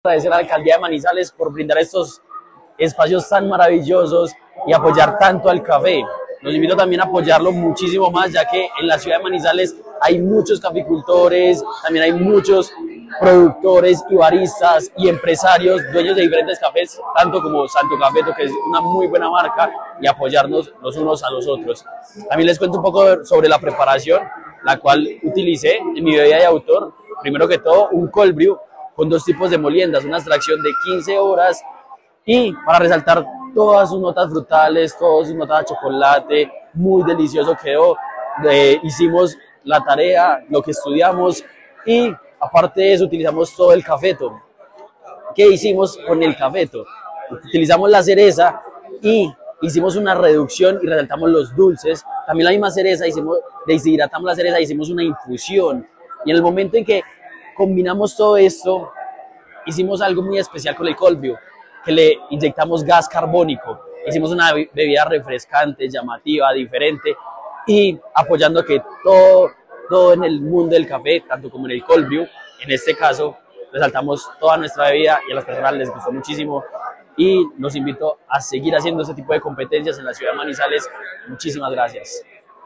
Agradecer a la alcaldía de Manizales por brindar estos espacios tan maravillosos y apoyar tanto al café. Los invito también a apoyarlo muchísimo más, ya que en la ciudad de Manizales hay muchos caficultores, también hay muchos productores y baristas y empresarios, dueños de diferentes cafés, tanto como Santo Cafeto, que es una muy buena marca, y apoyarnos los unos a los otros. También les cuento un poco sobre la preparación, la cual utilicé en mi bebida de autor. Primero que todo, un cold brew con dos tipos de moliendas, una extracción de 15 horas y para resaltar todas sus notas frutales, todas sus notas de chocolate, muy delicioso quedó. Hicimos la tarea, lo que estudiamos y aparte de eso utilizamos todo el cafeto. ¿Qué hicimos con el cafeto? Utilizamos la cereza y hicimos una reducción y resaltamos los dulces. También la misma cereza, deshidratamos la cereza, hicimos una infusión. Y en el momento en que combinamos todo esto, hicimos algo muy especial con el cold brew, que le inyectamos gas carbónico. Hicimos una bebida refrescante, llamativa, diferente y apoyando que todo en el mundo del café, tanto como en el cold brew, en este caso, resaltamos toda nuestra bebida y a las personas les gustó muchísimo. Y los invito a seguir haciendo este tipo de competencias en la ciudad de Manizales. Muchísimas gracias.